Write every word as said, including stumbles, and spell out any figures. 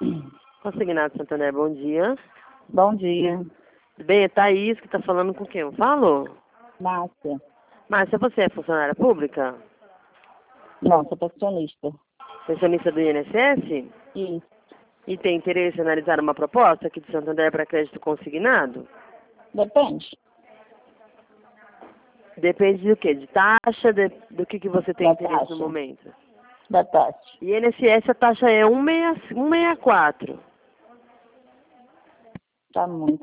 Consignado Santander, bom dia. Bom dia. Bem, é Thaís que está falando com quem eu falo? Márcia. Márcia, você é funcionária pública? Não, sou pensionista. Pensionista do I N S S? Isso. E tem interesse em analisar uma proposta aqui de Santander para crédito consignado? Depende. Depende do quê? De taxa? De, do que, que você tem Da interesse taxa. no momento? Da taxa. I N S S a taxa é cento e sessenta e quatro. Tá muito